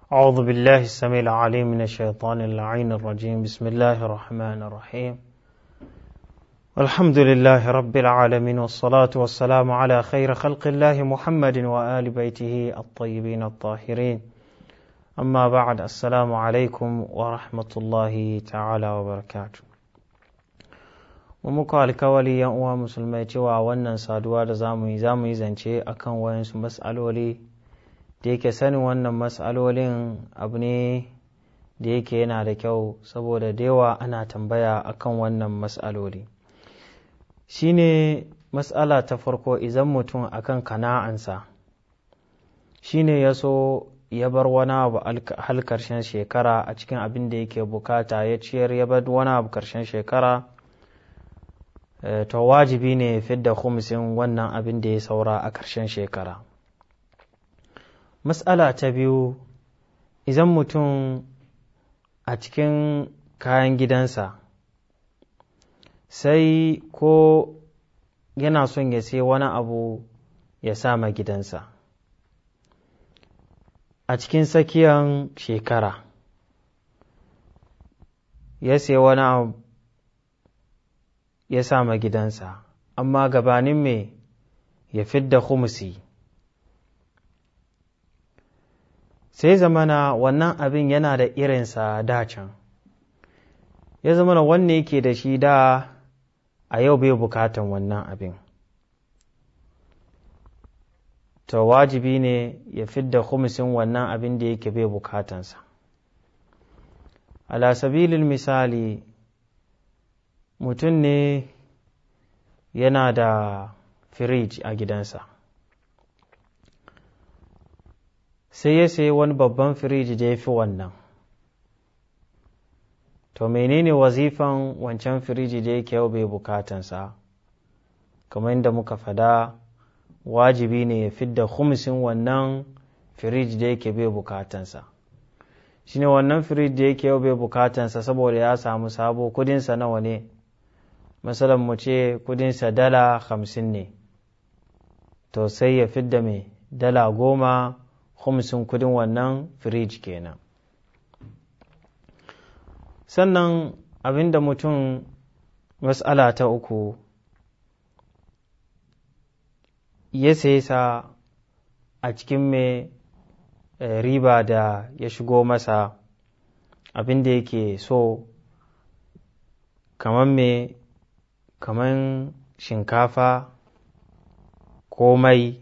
أعوذ بالله السميع العليم من الشيطان اللعين الرجيم. بسم الله الرحمن الرحيم. والحمد لله رب العالمين، والصلاة والسلام على خير خلق الله محمد وآل بيته الطيبين الطاهرين. أما بعد، السلام عليكم ورحمة الله تعالى وبركاته. muka alkawali yan uwa musulmai cewa wannan saduwa da zamu yi zance akan wayansu mas'aloli da yake sanin wannan mas'alolin abu ne da yake yana da kyau, saboda da yawa ana tambaya akan wannan mas'aloli. Shine mas'ala ta farko, idan mutum akan kana'ansa shine ya so ya bar wani abu hal karshen shekara a cikin abin da yake bukata, ya ciyar ya bar wani abu karshen shekara, to wajibi ne ya fidda khumsin wannan abin da ya saura a karshen shekara. Mas'ala ta biyu, idan mutum a cikin kayan gidansa sai ko yana son ya sai wani abu ya sama gidansa a cikin tsakiyan shekara, ya sai wani abu ya sama gidansa, amma gabanin me ya fidda khumsi, sai zamana wannan abin yana da irinsa dacan, ya zamana wanne yake da shi da a yau bai bukatan wannan abin, to wajibi ne ya fidda khumsin wannan abin da yake bai bukatansa. Ala sabilil misali, mutum ne yana da firij a gidansa, sai ya sayi wani babban firiji da ya fi wannan. To menene wazifan wancan firiji da yake yau bai bukatansa? Kamar yadda muka fada, wajibi ne ya fidda khumsin wannan firiji da yake bai bukatansa. Shine wannan firiji da yake yau bai bukatansa saboda ya samu sabo, kudinsa nawa ne? Masalan mu ce kudinsa $50 ne, to sai ya fidda mai $10, khumsin kudin wannan firij kenan. Sannan abinda mutum, mas'ala ta uku, ya sai sa a cikin mai riba da ya shigo masa, abinda yake so kaman shinkafa ko mai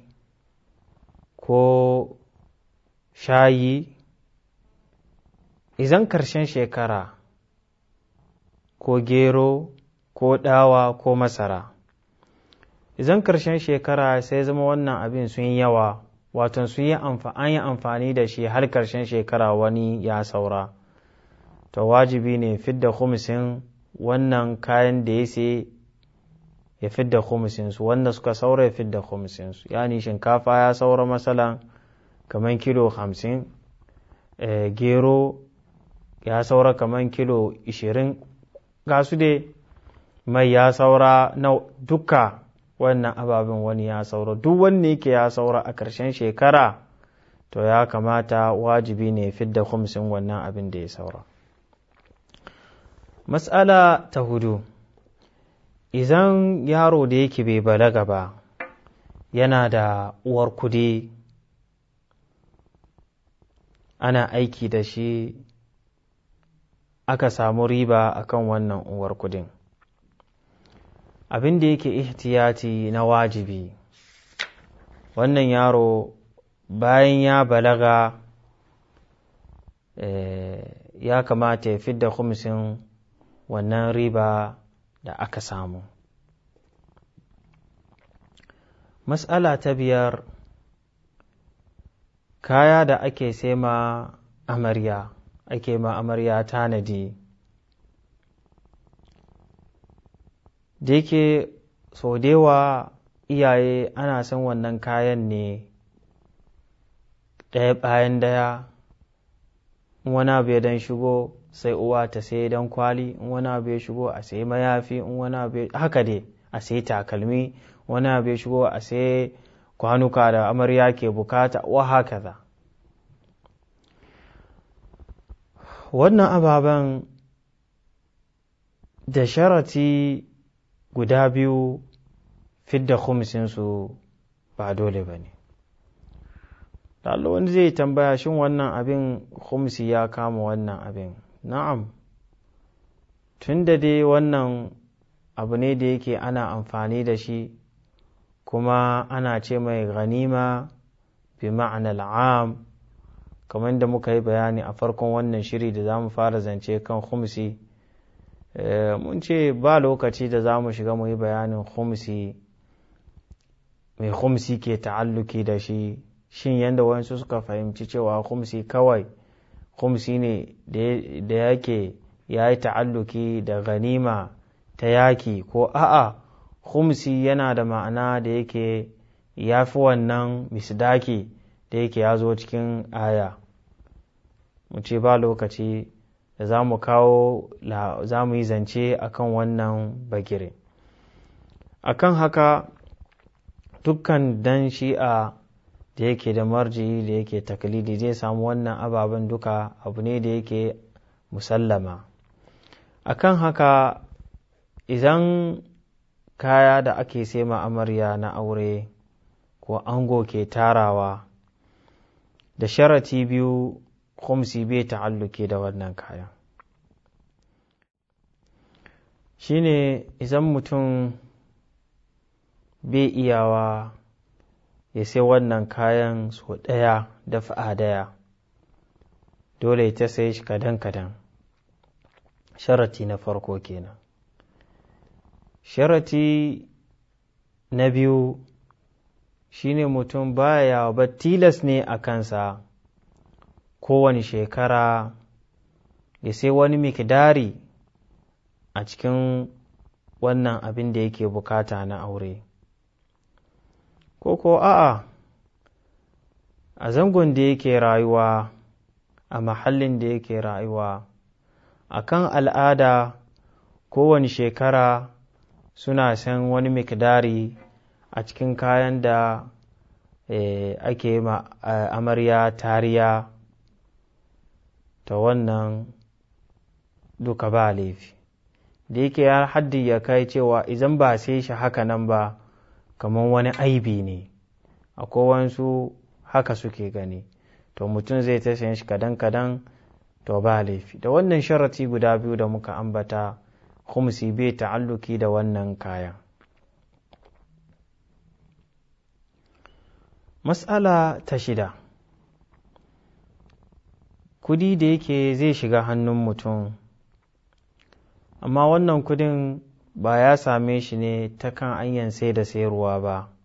ko shayi, idan karshen shekara, ko gero ko dawa ko masara, idan karshen shekara sai zama wannan abin sun yi yawa, wato an yi amfani da shi har karshen shekara wani ya saura, to wajibi ne fidda khumsin wannan kayan da ya sai ya fidda khumsinsu, wanda suka saura ya fidda khumsinsu. Yani shinkafa ya saura masalan kaman kilo 50, gero ya saura kaman kilo 20, ga su dai mai ya saura na duka wannan ababen wani ya saura, duk wanne yake ya saura a ƙarshen shekara, to ya kamata wajibi ne fidda khumsin wannan abin da ya saura. Mas'ala ta hudu, idan yaro da yake bai balaga ba yana da uwar kudi, ana aiki da shi, aka samu riba akan wannan uwar kudin, abin da yake ihtiyati na wajibi, wannan yaro bayan ya balaga ya kamata ya fidda khumsin wannan riba da aka samu. Mas'ala ta biyar, kaya da ake sai ma amarya, ake ma amarya tanadi, da yake so dewa iyaye ana san wannan kayan ne ɗaya bayan daya, in wani abu ya dan shigo sai uwa ta sai dan kwali, in wani abu ya shigo a sai mayafi, in wani abu haka dai a sai takalmi, wani abu ya shigo a sai kwanuka da amarya ke bukata, wa haka za. wannan ababen da sharati guda biyu fidda khumsinsu ba dole ba ne. wani zai tambaya shin wannan abin khumsi ya kama wannan abin? Na'am, tun da dai wannan abu ne da yake ana amfani da shi kuma ana ce mai ganima bi ma'anar am, kamar da muka yi bayani a farkon wannan shiri da za mu fara zance kan khumsi. Mun ce ba lokaci da za mu shiga mu yi bayanin khumsi, mai khumsi ke ta'alluki da shi, shin yadda wasu suka fahimci cewa khumsi kawai khumsi ne da yake ya yi ta'alluki da ganima ta yaki, ko a'a khumsi yana da ma'ana da yake ya fi wannan misdaki da yake ya zo cikin aya. mu ce ba lokaci da za mu kawo za mu yi zance akan wannan bagire. Akan haka dukkan dan shi'a da yake da marji da yake taklidi zai samu wannan ababen duka abu ne da yake musallama. Akan haka idan kaya da ake sai ma amarya na aure ko ango ke tarawa da sharati biyu, khumsi bai ta'alluki da wannan kayan. Shine idan mutum bai iyawa ya sai wannan kayan so ɗaya da fa'a daya, dole ta sai shi kadan-kadan. Sharati na farko kenan. Sharati na biyu shine mutum baya ba tilas ne a kansa kowane shekara ya sai wani mikdari a cikin wannan abin da yake bukata na aure, ko a'a a zangon da yake rayuwa, a mahallin da yake rayuwa, a kan al'ada kowane shekara suna san wani mikdari a cikin kayan da ake ma amarya tariya, ta wannan duka ba laifi. Da yake ya haddi ya kai cewa idan ba sai shi haka nan ba kamar wani aibi ne, akwai wansu haka suke gani, to mutum zai ta sayan shi kadan-kadan, to ba laifi. Da wannan sharati guda biyu da muka ambata, khumsi bai ta'alluki da wannan kayan. Mas'ala ta 6, kudi da yake zai shiga hannun mutum, amma wannan kudin ba ya same shi ne ta kan hanyar sai da sayarwa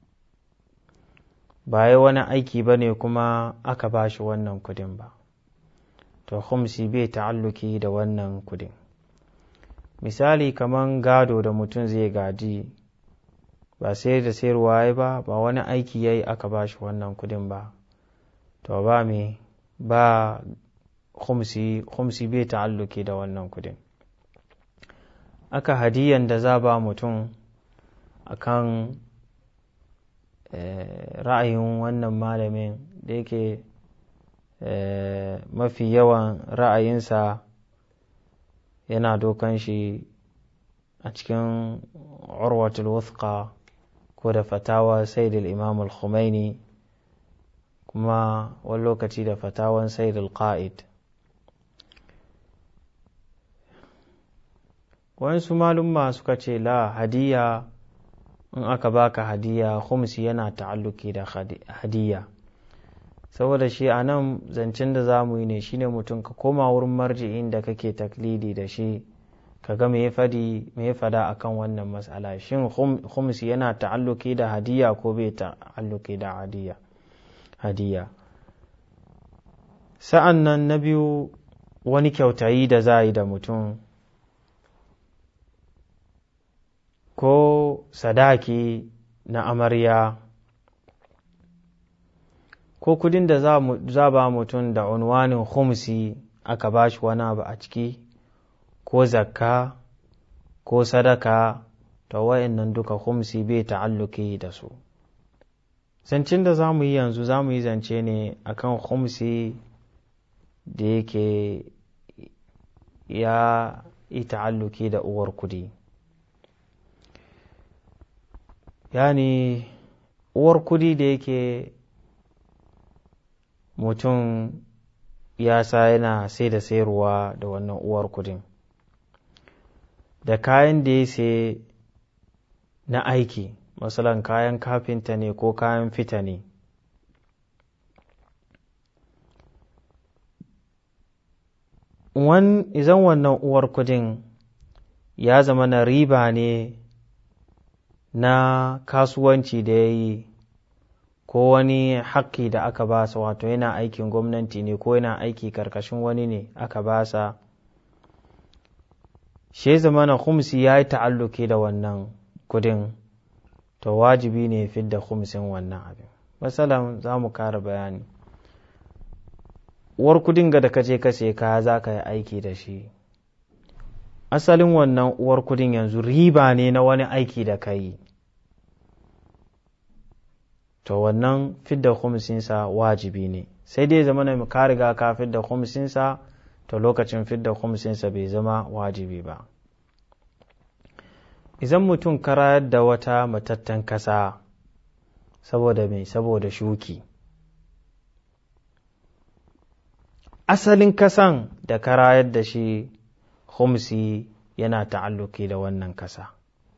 ba ya wani aiki ba ne kuma aka ba shi wannan kudin ba, to khumsi bai ta'alluki da wannan kudin. Misali kaman gado da mutum zai gadi, ba sai da sayarwa ya ba wani aiki ya yi aka ba shi wannan kudin ba, to ba khumsi bai ta'alluki da wannan kudin. Aka hadiyan da za ba mutum akan ra'ayin wannan malamin da yake mafi yawan ra'ayinsa yana dokan shi a cikin urwatul wuthqa ko da fatawa sayyid al-imam al-Khumaini, kuma wani lokaci da fatawan sayyid al-Qa'id. wasu malumma suka ce la, hadiya in aka baka hadiya khumsi yana ta'alluki da hadiya, saboda shi a nan zancen da za mu yi ne shine mutum ka koma wurin marji'in da kake taklidi da shi ka ga me ya fada akan wannan mas'ala, shin khumsi yana ta'alluki da hadiya ko bai ta'alluki da hadiya. Sa'an nan na biyu, wani kyautayi da za yi da mutum, ko sadaki na amarya, ko kudin da za ba mutum da unwanin khumsi aka ba shi wani abu a ciki, ko zakka ko sadaka, to wayannan duka khumsi bai ta'alluki da su. Zancen da za mu yi yanzu, za mu yi zance ne akan khumsi da yake ya yi ta'alluki da uwar kudi. Yani uwar kudi da yake mutum ya sa yana sai da sayarwa da wannan uwar kudin, da kayan da ya sai na aiki, masalan kayan kafinta ne ko kayan fita ne, izan wannan uwar kudin ya zama na riba ne na kasuwanci da ya yi, ko wani haƙƙi da aka basa, wato yana aikin gwamnati ne ko yana aiki karkashin wani ne aka basa, shi zama na khumsi ya yi ta'alluki da wannan kudin, to wajibi ne fidda khumsin wannan abin. Masalan za mu kara bayani, uwar kudin ga da kaje ka sai kaya za ka yi aiki da shi, asalin wannan uwar kudin yanzu riba ne na wani aiki da ka yi, to wannan fidda khumsinsa wajibi ne. Sai dai zama na ka riga ka fidda khumsinsa, to lokacin fidda khumsinsa bai zama wajibi ba. Idan mutum karayar da wata matattan kasa saboda mai, saboda shuki, asalin kasan da karayar da shi khumsi yana ta'alluki da wannan kasa.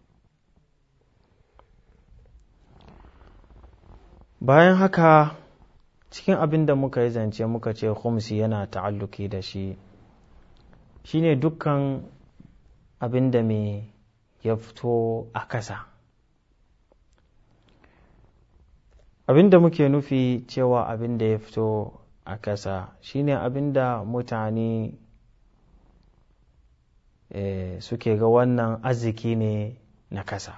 Bayan haka, cikin abin da muka yi zance muka ce khumsi yana ta'alluki da shi, shine dukkan abin da mai ya fito a kasa. Abin da muke nufi cewa abin da ya fito a kasa shine abin da mutane suke ga wannan arziki ne na kasa.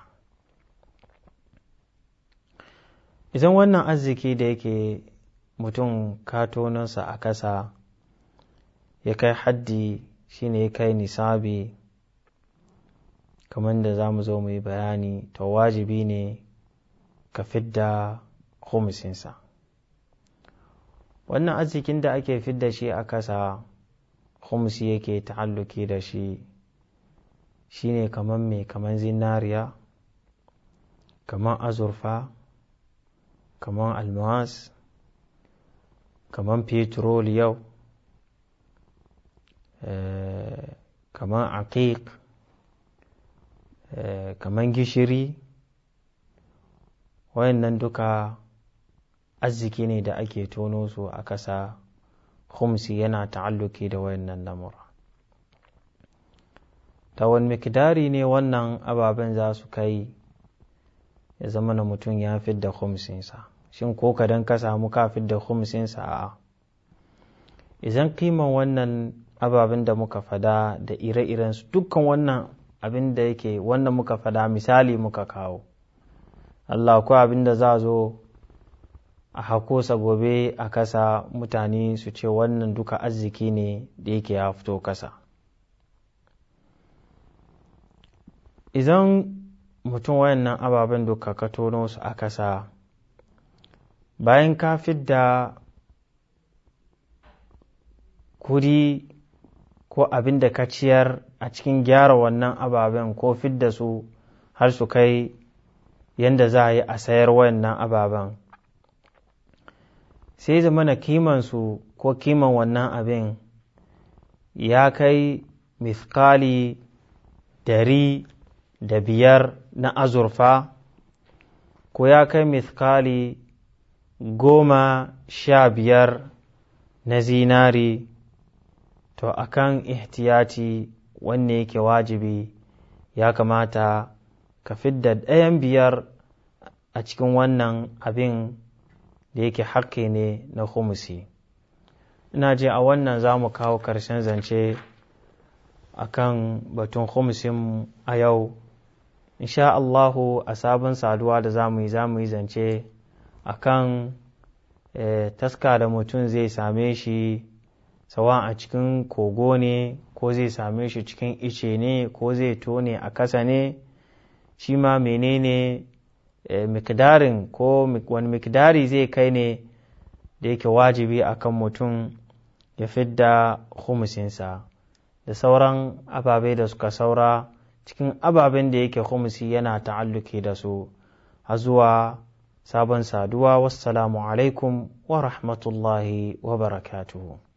Idan wannan arziki da yake mutum katononsa a kasa ya kai haddi, shine ya kai nisabi, kamar da za mu zo mu yi bayani, to wajibi ne ka fidda khumsinsa. Wannan arzikin da ake fidda shi a kasa, khumsi yake ta'alluki da shi, shine kamar mai, kamar zinariya, kamar azurfa, kamar almas, kamar petroliyau, kamar aqiq, kamar gishiri. Wayannan duka arziki ne da ake tono su a kasa, khumsi yana ta'alluki da wayannan lamura. Ta wani mikdari ne wannan ababen za su kai ya zama na mutum ya fidda khumsinsa? Shin ko kadan ka samu ka fidda khumsinsa? A'a. Idan kiman wannan ababen da muka fada da ire-irensu, dukkan wannan abin da yake wannan muka fada misali muka kawo, Allah ko abin da za zo a hakosa gobe a kasa, mutane su ce wannan duka arziki ne da yake ya fito kasa. Idan mutum wayannan ababen duka ka tono su a kasa, bayan ka fidda kudi ko abin da ka ciyar a cikin gyara wannan ababen ko fidda su har su kai yanda za a yi a sayar wayannan ababen, sai zamana kimansu ko kiman wannan abin ya kai mithqali 105 na azurfa, ko ya kai mithqali 15 na zinari, to akan ihtiyati wanne yake wajibi, ya kamata ka fidda 1/5 a cikin wannan abin da yake haƙƙi ne na khumsi. Ina je a wannan za mu kawo ƙarshen zance akan batun khumsin a yau. Insha Allahu a sabon saduwa da za mu yi zance akan taska da mutum zai same shi, sawa a cikin kogo ne ko zai same shi cikin ice ne ko zai tone a kasa ne, shi ma menene mikdarin ko wani mikdari zai kai ne da yake wajibi akan mutum ya fidda khumsinsa. da sauran ababe da suka saura cikin ababen da yake khumusi yana ta'alluki da su. A zuwa sabon saduwa, wassalamu alaikum wa rahmatullahi wa barakatuhu.